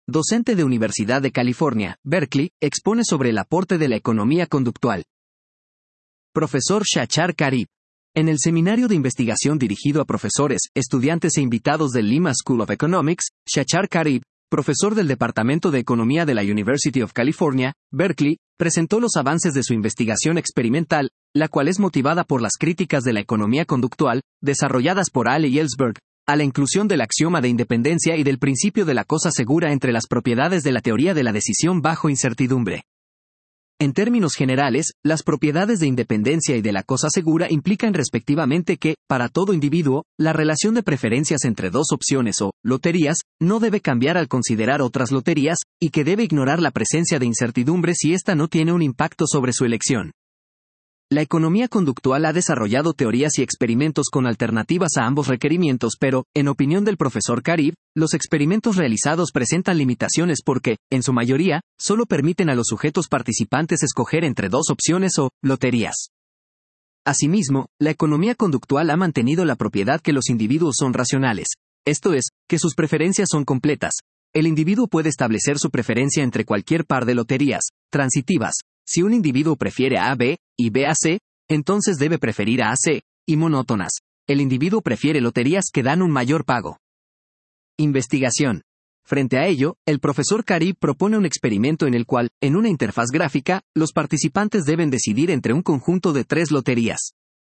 docente de Universidad de California, Berkeley, expone sobre el aporte de la economía conductual. Profesor Shachar Karib. En el seminario de investigación dirigido a profesores, estudiantes e invitados del Lima School of Economics, Shachar Karib, profesor del Departamento de Economía de la University of California, Berkeley, presentó los avances de su investigación experimental, la cual es motivada por las críticas de la economía conductual, desarrolladas por Ale y Ellsberg, a la inclusión del axioma de independencia y del principio de la cosa segura entre las propiedades de la teoría de la decisión bajo incertidumbre. En términos generales, las propiedades de independencia y de la cosa segura implican respectivamente que, para todo individuo, la relación de preferencias entre dos opciones o loterías no debe cambiar al considerar otras loterías, y que debe ignorar la presencia de incertidumbre si ésta no tiene un impacto sobre su elección. La economía conductual ha desarrollado teorías y experimentos con alternativas a ambos requerimientos, pero, en opinión del profesor Karib, los experimentos realizados presentan limitaciones porque, en su mayoría, solo permiten a los sujetos participantes escoger entre dos opciones o loterías. Asimismo, la economía conductual ha mantenido la propiedad que los individuos son racionales, esto es, que sus preferencias son completas. El individuo puede establecer su preferencia entre cualquier par de loterías transitivas. Si un individuo prefiere A a B, y B a C, entonces debe preferir A a C, y monótonas. El individuo prefiere loterías que dan un mayor pago. Investigación. Frente a ello, el profesor Karib propone un experimento en el cual, en una interfaz gráfica, los participantes deben decidir entre un conjunto de 3 loterías.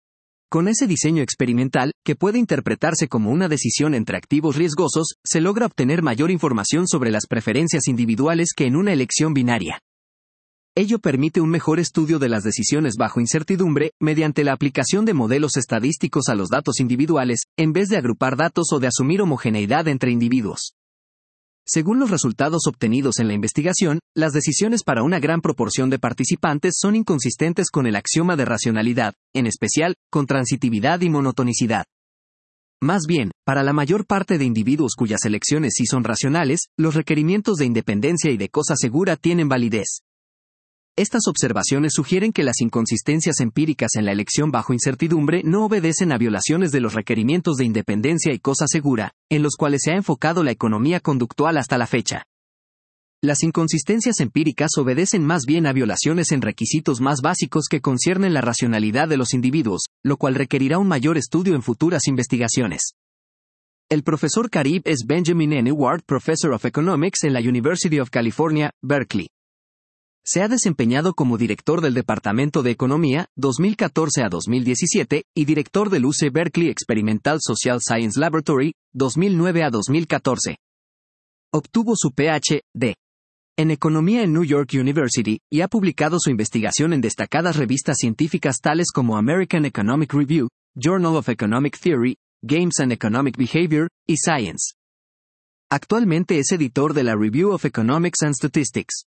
Con ese diseño experimental, que puede interpretarse como una decisión entre activos riesgosos, se logra obtener mayor información sobre las preferencias individuales que en una elección binaria. Ello permite un mejor estudio de las decisiones bajo incertidumbre, mediante la aplicación de modelos estadísticos a los datos individuales, en vez de agrupar datos o de asumir homogeneidad entre individuos. Según los resultados obtenidos en la investigación, las decisiones para una gran proporción de participantes son inconsistentes con el axioma de racionalidad, en especial, con transitividad y monotonicidad. Más bien, para la mayor parte de individuos cuyas elecciones sí son racionales, los requerimientos de independencia y de cosa segura tienen validez. Estas observaciones sugieren que las inconsistencias empíricas en la elección bajo incertidumbre no obedecen a violaciones de los requerimientos de independencia y cosa segura, en los cuales se ha enfocado la economía conductual hasta la fecha. Las inconsistencias empíricas obedecen más bien a violaciones en requisitos más básicos que conciernen la racionalidad de los individuos, lo cual requerirá un mayor estudio en futuras investigaciones. El profesor Karib es Benjamin N. Ward Professor of Economics en la University of California, Berkeley. Se ha desempeñado como director del Departamento de Economía, 2014 a 2017, y director del UC Berkeley Experimental Social Science Laboratory, 2009 a 2014. Obtuvo su Ph.D. en Economía en New York University, y ha publicado su investigación en destacadas revistas científicas tales como American Economic Review, Journal of Economic Theory, Games and Economic Behavior, y Science. Actualmente es editor de la Review of Economics and Statistics.